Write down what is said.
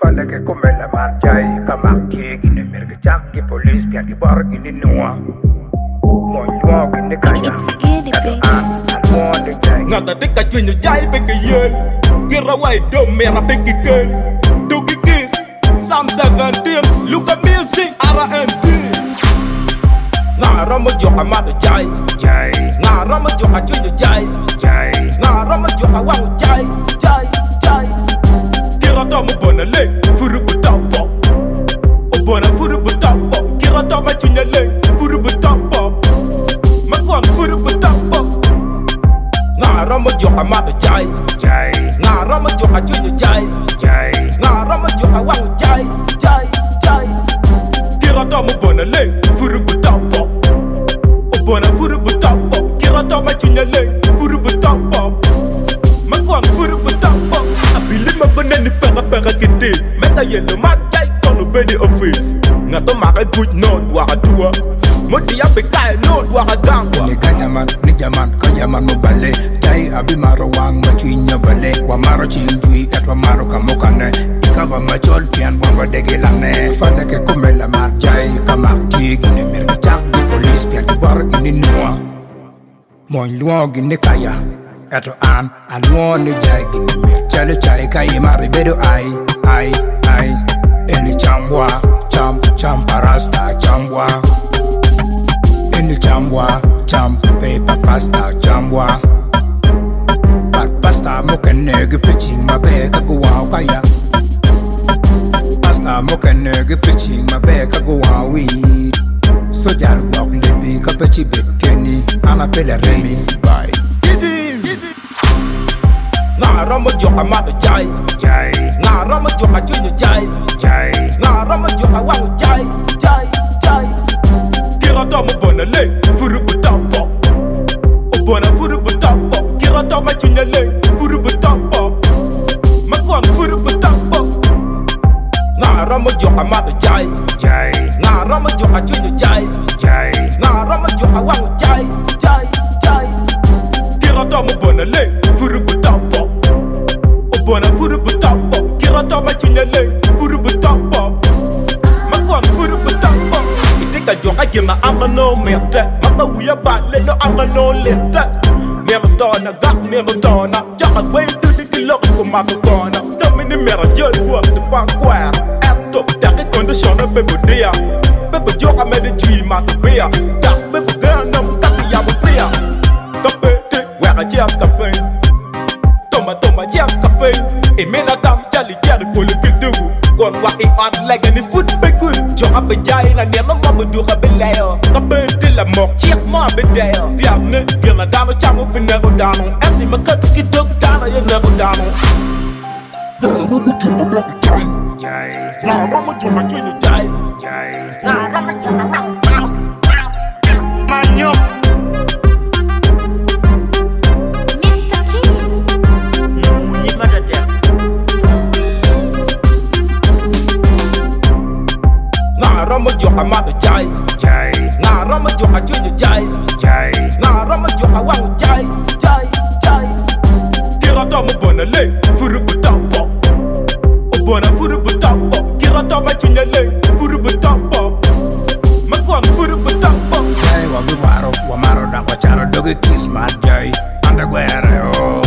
Fala que come la marchai, kamaki, gine merge chaki, police, pianki bar, gine noa. Mon yuwa, gine kaya. It's Giddy Beats. Ngata tika chwenyo jai beke yen. Gira wai dom mera beke ken. Dogi kiss, Sam 17, look at music, R&B. Nga rama jo amado jai, jai. Nga rama jo achwenyo jai, jai. Nga rama jo awangu jai, jai, jai. Gira domu bona le, furu butapo. Obona furu butapo. Gira domu achwenyo le, furu butapo. Magwang furu butapo. Nga rama jo amado jai, jai. Nga rama jo achwenyo jai, jai. Nga rama jo awangu jai, jai, jai. Gira domu bona le, furu butapo. Obona furu butapo. Gira domu achwenyo le, furu butapo. Magwang furu butapo. Abili mabana ni pera kiti. Meta yellow matai kono bedi office. Ngato makai good note waka dua. Moti ya bekai note waka gangwa. Ni kanyaman mo bale. Jai abi maro wang machuinyo bale. Wa maro chinjui at wa maro kamokane. Kava machol pian wamba degilane. Fanda ke kumela mar jai kamak gine mirga chak di police pian ki bar gine nuwa. Moin luo gine kaya. Eto an luo ni jai gine mir. Chale chai kai mari bedo ai. Eli chambwa, cham parasta chambwa. Eli chambwa, cham paper pasta chambwa. But pasta mokenege pitching my bag go wow kaya. Pasta mokenege pitching my bag go wow weed. So jar walk lippy kapachi bit kenny. Ana pele remix by Nga rama jo amado jai, jai. Nga rama jo achwenyo jai, jai. Nga rama jo awangu jai, jai, jai. Gira domu bona le, furu butapo. Obona furu butapo. Gira domu achwenyo le, furu butapo. Magwang furu butapo. Nga rama jo amado jai, jai. Nga rama jo achwenyo jai, jai. Nga rama jo awangu jai, jai, jai. Gira domu bona le, furu butapo. Obona furu butapo. Gira domu achwenyo le, furu butapo. Magwang furu butapo. Itika jonga gima ama no mete. Maka uya bale no ama no lete. Mema dona gak mema dona. Jaka kwe dudi kilok kumako kona. Domini mera jol work the bankware. Eto take conditioner bebo dia. Bebo joka me de jui maka bea. Tak bebo ganam taki yabu bea. Kapete wera jia kape. Toma jia kape. Imena dam jali jari kule kidu. Kon wa I on like any foot begun. Joka be jai na nema mama duka beleo. Kapete la mok chiek ma bedeo. Piamne gila dama chamu pinero dano. Empty makatu kitok dana ya nebo dano. jai. Nga rama jo achwenyo jai, Jai. Nga rama jo awangu jai. manyo. Mr. Keys. Munyi madade. Nga rama jo amado jai, Jai. nga rama jo achwenyo jai, Jai. nga rama jo awangu jai, jai, jai. Gira domu bona le, furu butapo. Obona furu butapo. Gira domu achwenyo le, furu butapo. Magwang furu butapo. Jai wa maro da kwa charo doge kiss my jai. Underwear oh.